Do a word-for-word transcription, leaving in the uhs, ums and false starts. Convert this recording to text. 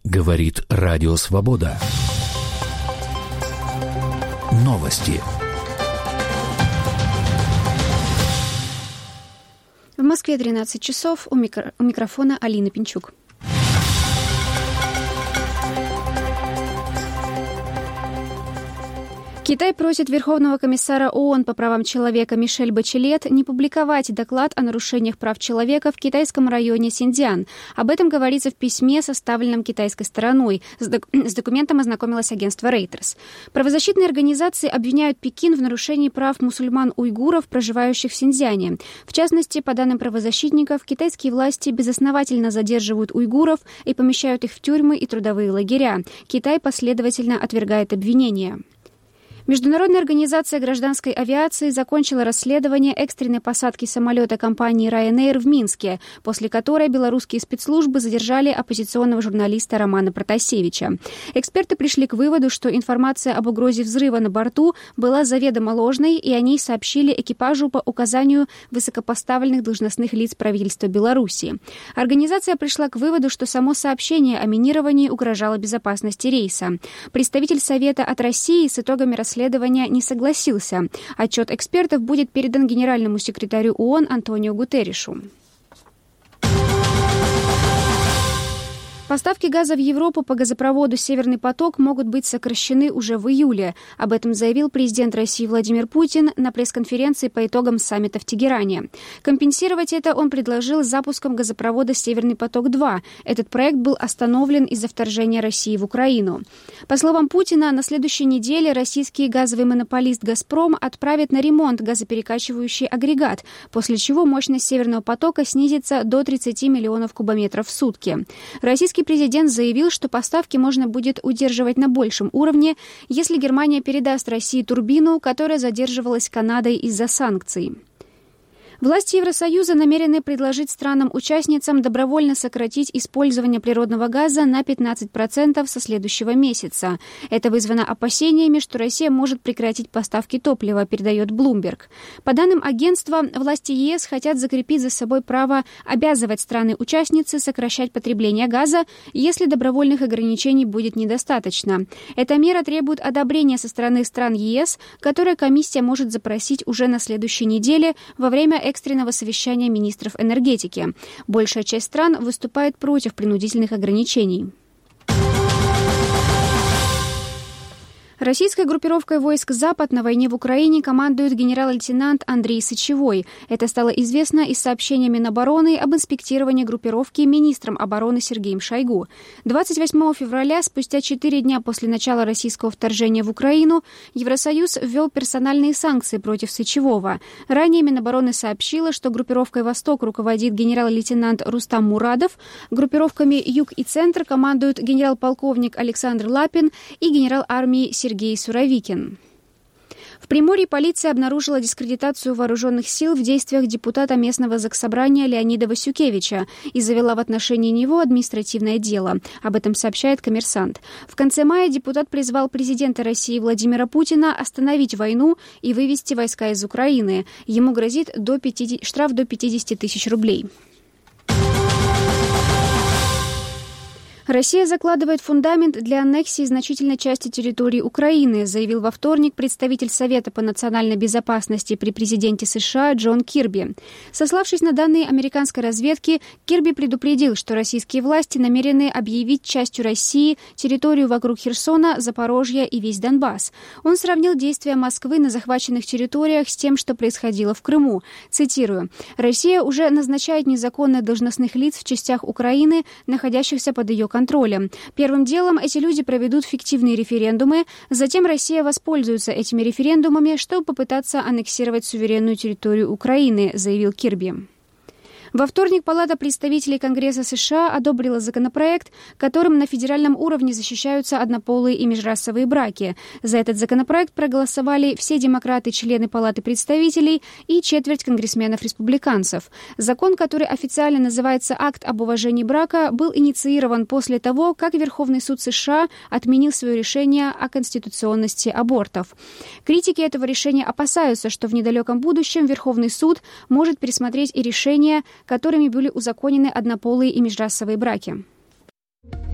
Говорит Радио Свобода. Новости. В Москве тринадцать часов. У, микро... у микрофона Алина Пинчук. Китай просит Верховного комиссара ООН по правам человека Мишель Бачелет не публиковать доклад о нарушениях прав человека в китайском районе Синьцзян. Об этом говорится в письме, составленном китайской стороной. С, док- с документом ознакомилось агентство Reuters. Правозащитные организации обвиняют Пекин в нарушении прав мусульман-уйгуров, проживающих в Синьцзяне. В частности, по данным правозащитников, китайские власти безосновательно задерживают уйгуров и помещают их в тюрьмы и трудовые лагеря. Китай последовательно отвергает обвинения. Международная организация гражданской авиации закончила расследование экстренной посадки самолета компании Ryanair в Минске, после которой белорусские спецслужбы задержали оппозиционного журналиста Романа Протасевича. Эксперты пришли к выводу, что информация об угрозе взрыва на борту была заведомо ложной, и о ней сообщили экипажу по указанию высокопоставленных должностных лиц правительства Беларуси. Организация пришла к выводу, что само сообщение о минировании угрожало безопасности рейса. Представитель Совета от России с итогами расследования Расследование не согласился. Отчет экспертов будет передан генеральному секретарю ООН Антонио Гутерришу. Поставки газа в Европу по газопроводу «Северный поток» могут быть сокращены уже в июле. Об этом заявил президент России Владимир Путин на пресс-конференции по итогам саммита в Тегеране. Компенсировать это он предложил запуском газопровода «Северный поток-два». Этот проект был остановлен из-за вторжения России в Украину. По словам Путина, на следующей неделе российский газовый монополист «Газпром» отправит на ремонт газоперекачивающий агрегат, после чего мощность «Северного потока» снизится до тридцати миллионов кубометров в сутки. Российский президент заявил, что поставки можно будет удерживать на большем уровне, если Германия передаст России турбину, которая задерживалась Канадой из-за санкций. Власти Евросоюза намерены предложить странам-участницам добровольно сократить использование природного газа на пятнадцать процентов со следующего месяца. Это вызвано опасениями, что Россия может прекратить поставки топлива, передает Bloomberg. По данным агентства, власти ЕС хотят закрепить за собой право обязывать страны-участницы сокращать потребление газа, если добровольных ограничений будет недостаточно. Эта мера требует одобрения со стороны стран ЕС, которое комиссия может запросить уже на следующей неделе во время экстренного совещания министров энергетики. Большая часть стран выступает против принудительных ограничений. Российской группировкой войск «Запад» на войне в Украине командует генерал-лейтенант Андрей Сычевой. Это стало известно из сообщения Минобороны об инспектировании группировки министром обороны Сергеем Шойгу. двадцать восьмого февраля, спустя четыре дня после начала российского вторжения в Украину, Евросоюз ввел персональные санкции против Сычевого. Ранее Минобороны сообщила, что группировкой «Восток» руководит генерал-лейтенант Рустам Мурадов, группировками «Юг» и «Центр» командуют генерал-полковник Александр Лапин и генерал армии Сергей Сергей Суровикин. В Приморье полиция обнаружила дискредитацию вооруженных сил в действиях депутата местного заксобрания Леонида Васюкевича и завела в отношении него административное дело. Об этом сообщает «Коммерсант». В конце мая депутат призвал президента России Владимира Путина остановить войну и вывести войска из Украины. Ему грозит до пятидесяти, штраф до пятидесяти тысяч рублей. Россия закладывает фундамент для аннексии значительной части территории Украины, заявил во вторник представитель Совета по национальной безопасности при президенте США Джон Кирби. Сославшись на данные американской разведки, Кирби предупредил, что российские власти намерены объявить частью России территорию вокруг Херсона, Запорожья и весь Донбасс. Он сравнил действия Москвы на захваченных территориях с тем, что происходило в Крыму. Цитирую: «Россия уже назначает незаконно должностных лиц в частях Украины, находящихся под ее контролем. контролем. Первым делом эти люди проведут фиктивные референдумы, затем Россия воспользуется этими референдумами, чтобы попытаться аннексировать суверенную территорию Украины», заявил Кирби. Во вторник Палата представителей Конгресса США одобрила законопроект, которым на федеральном уровне защищаются однополые и межрасовые браки. За этот законопроект проголосовали все демократы-члены Палаты представителей и четверть конгрессменов-республиканцев. Закон, который официально называется «Акт об уважении брака», был инициирован после того, как Верховный суд США отменил свое решение о конституционности абортов. Критики этого решения опасаются, что в недалеком будущем Верховный суд может пересмотреть и решение, которыми были узаконены однополые и межрасовые браки.